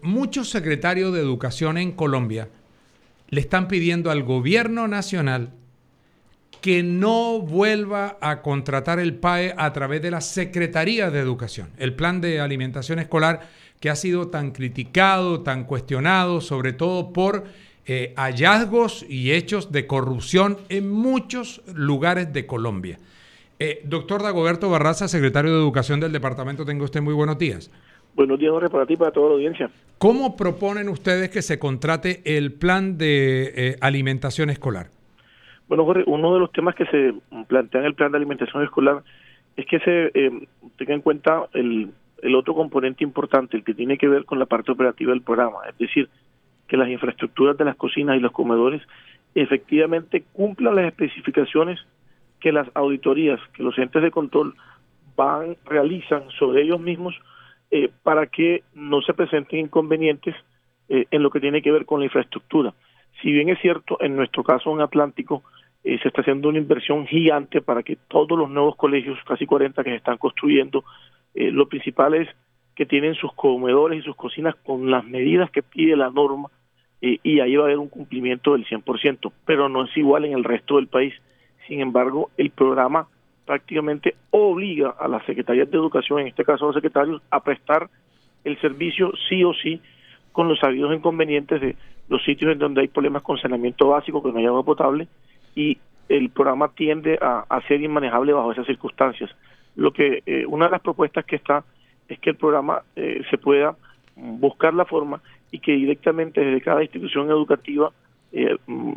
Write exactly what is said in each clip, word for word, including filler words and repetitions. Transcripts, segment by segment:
muchos secretarios de educación en Colombia le están pidiendo al gobierno nacional que no vuelva a contratar el P A E a través de la Secretaría de Educación. El plan de alimentación escolar que ha sido tan criticado, tan cuestionado, sobre todo por eh, hallazgos y hechos de corrupción en muchos lugares de Colombia. Eh, doctor Dagoberto Barraza, secretario de Educación del departamento, tenga usted muy buenos días. Buenos días, Jorge, para ti y para toda la audiencia. ¿Cómo proponen ustedes que se contrate el plan de eh, alimentación escolar? Bueno, Jorge, uno de los temas que se plantea en el plan de alimentación escolar es que se eh, tenga en cuenta el, el otro componente importante, el que tiene que ver con la parte operativa del programa, es decir, que las infraestructuras de las cocinas y los comedores efectivamente cumplan las especificaciones que las auditorías, que los entes de control van, realizan sobre ellos mismos eh, para que no se presenten inconvenientes eh, en lo que tiene que ver con la infraestructura. Si bien es cierto, en nuestro caso en Atlántico, eh, se está haciendo una inversión gigante para que todos los nuevos colegios, casi cuarenta que se están construyendo, eh, lo principal es que tienen sus comedores y sus cocinas con las medidas que pide la norma, eh, y ahí va a haber un cumplimiento del cien por ciento, pero no es igual en el resto del país. Sin embargo, el programa prácticamente obliga a las secretarías de educación, en este caso a los secretarios, a prestar el servicio sí o sí, con los sabidos inconvenientes de los sitios en donde hay problemas con saneamiento básico, que no hay agua potable, y el programa tiende a, a ser inmanejable bajo esas circunstancias. Lo que eh, una de las propuestas que está es que el programa eh, se pueda buscar la forma y que directamente desde cada institución educativa, eh,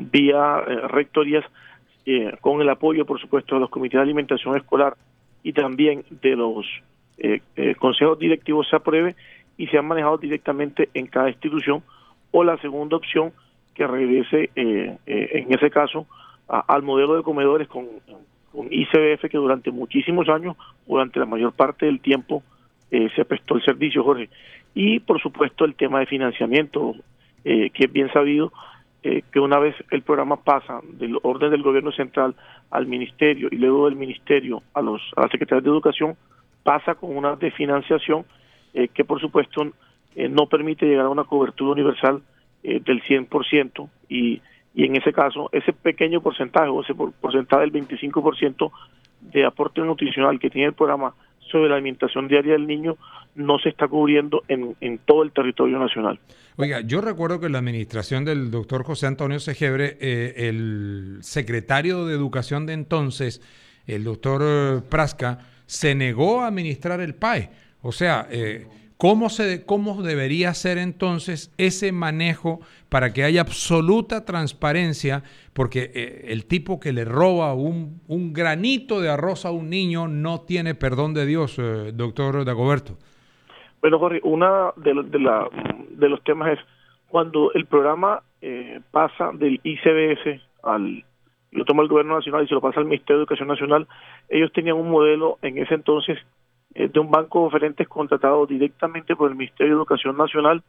vía eh, rectorías, eh, con el apoyo, por supuesto, de los comités de alimentación escolar y también de los eh, eh, consejos directivos, se apruebe y sean manejados directamente en cada institución, o la segunda opción, que regrese eh, eh, en ese caso a, al modelo de comedores con, con I C B F, que durante muchísimos años, durante la mayor parte del tiempo, eh, se prestó el servicio, Jorge. Y por supuesto el tema de financiamiento, eh, que es bien sabido, eh, que una vez el programa pasa del orden del gobierno central al ministerio y luego del ministerio a los a la Secretaría de Educación, pasa con una de financiación eh, que por supuesto eh, no permite llegar a una cobertura universal eh, del cien por ciento, y, y en ese caso ese pequeño porcentaje o ese por, porcentaje del veinticinco por ciento de aporte nutricional que tiene el programa sobre la alimentación diaria del niño no se está cubriendo en, en todo el territorio nacional. Oiga, yo recuerdo que en la administración del doctor José Antonio Segebre, eh, el secretario de Educación de entonces, el doctor eh, Prasca, se negó a administrar el P A E. O sea, eh, ¿cómo, se, ¿cómo debería ser entonces ese manejo para que haya absoluta transparencia? Porque eh, el tipo que le roba un, un granito de arroz a un niño no tiene perdón de Dios, eh, doctor Dagoberto. Bueno, Jorge, una de, lo, de, la, de los temas es cuando el programa eh, pasa del I C B F al, lo toma el gobierno nacional y se lo pasa al Ministerio de Educación Nacional. Ellos tenían un modelo en ese entonces eh, de un banco de oferentes contratado directamente por el Ministerio de Educación Nacional,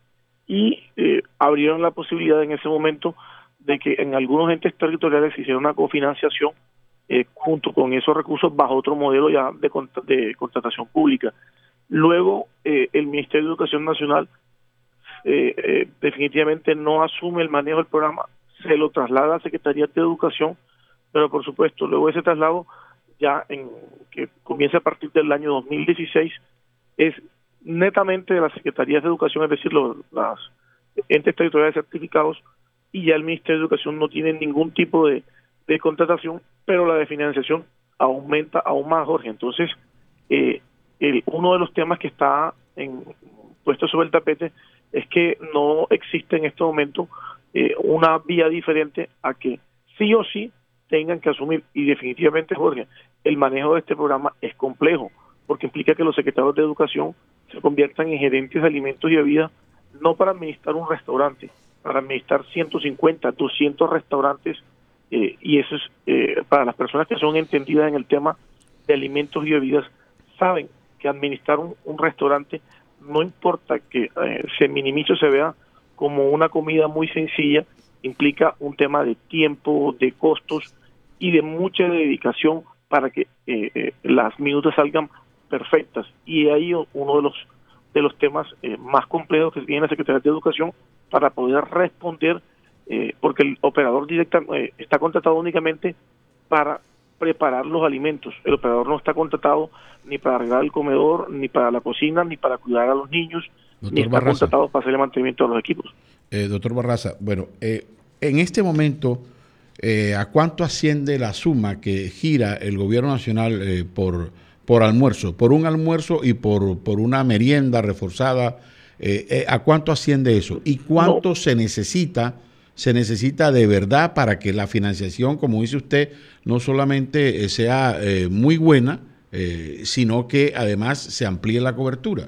y eh, abrieron la posibilidad en ese momento de que en algunos entes territoriales se hiciera una cofinanciación eh, junto con esos recursos bajo otro modelo ya de, de contratación pública. Luego, eh, el Ministerio de Educación Nacional eh, eh, definitivamente no asume el manejo del programa, se lo traslada a la Secretaría de Educación, pero por supuesto, luego ese traslado, ya en que comienza a partir del año dos mil dieciséis, es netamente de las Secretarías de Educación, es decir, los las entes territoriales certificados, y ya el Ministerio de Educación no tiene ningún tipo de, de contratación, pero la de financiación aumenta aún más, Jorge. Entonces, eh, El, uno de los temas que está en, puesto sobre el tapete es que no existe en este momento eh, una vía diferente a que sí o sí tengan que asumir, y definitivamente, Jorge, el manejo de este programa es complejo, porque implica que los secretarios de Educación se conviertan en gerentes de alimentos y bebidas, no para administrar un restaurante, para administrar ciento cincuenta, doscientos restaurantes, eh, y eso es, eh, para las personas que son entendidas en el tema de alimentos y bebidas, saben que administrar un, un restaurante, no importa que eh, se minimice o se vea como una comida muy sencilla, implica un tema de tiempo, de costos y de mucha dedicación para que eh, eh, las minutas salgan perfectas. Y ahí uno de los de los temas eh, más complejos que tiene la Secretaría de Educación para poder responder, eh, porque el operador directa eh, está contratado únicamente para preparar los alimentos. El operador no está contratado ni para arreglar el comedor, ni para la cocina, ni para cuidar a los niños, doctor ni está Barraza, contratado para hacer el mantenimiento de los equipos. Eh, doctor Barraza, bueno, eh, en este momento, eh, ¿a cuánto asciende la suma que gira el gobierno nacional eh, por, por almuerzo? Por un almuerzo y por, por una merienda reforzada, eh, eh, ¿a cuánto asciende eso? ¿Y cuánto no. se necesita, se necesita de verdad para que la financiación, como dice usted, no solamente eh, sea eh, muy buena, eh, sino que además se amplíe la cobertura?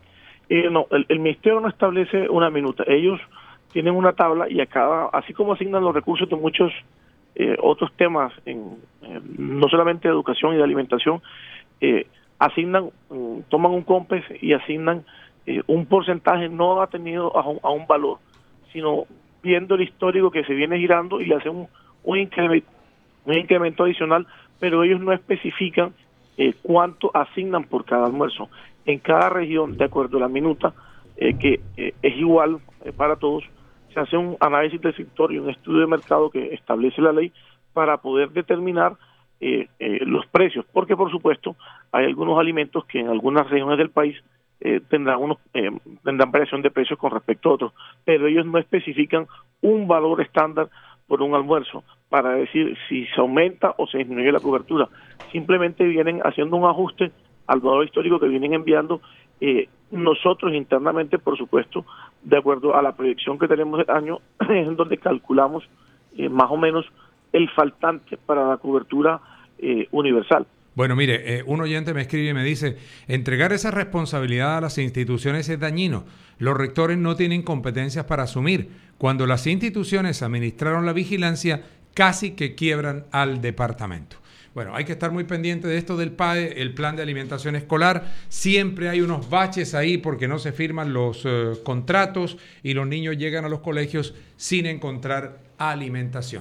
Eh, no, el, el Ministerio no establece una minuta. Ellos tienen una tabla y a cada, así como asignan los recursos de muchos eh, otros temas, en, eh, no solamente de educación y de alimentación, eh, asignan, um, toman un COMPES y asignan eh, un porcentaje no atenido a un, a un valor, sino viendo el histórico que se viene girando y le hacen un, un, incremento, un incremento adicional, pero ellos no especifican eh, cuánto asignan por cada almuerzo. En cada región, de acuerdo a la minuta, eh, que eh, es igual eh, para todos, se hace un análisis del sector y un estudio de mercado que establece la ley para poder determinar eh, eh, los precios, porque por supuesto hay algunos alimentos que en algunas regiones del país eh, tendrán unos eh, tendrán variación de precios con respecto a otros, pero ellos no especifican un valor estándar por un almuerzo para decir si se aumenta o se disminuye la cobertura. Simplemente vienen haciendo un ajuste al valor histórico que vienen enviando eh, nosotros internamente, por supuesto, de acuerdo a la proyección que tenemos del año, en donde calculamos eh, más o menos el faltante para la cobertura eh, universal. Bueno, mire, eh, un oyente me escribe y me dice, entregar esa responsabilidad a las instituciones es dañino. Los rectores no tienen competencias para asumir. Cuando las instituciones administraron la vigilancia, casi que quiebran al departamento. Bueno, hay que estar muy pendiente de esto del P A E, el Plan de Alimentación Escolar. Siempre hay unos baches ahí porque no se firman los uh, contratos y los niños llegan a los colegios sin encontrar alimentación.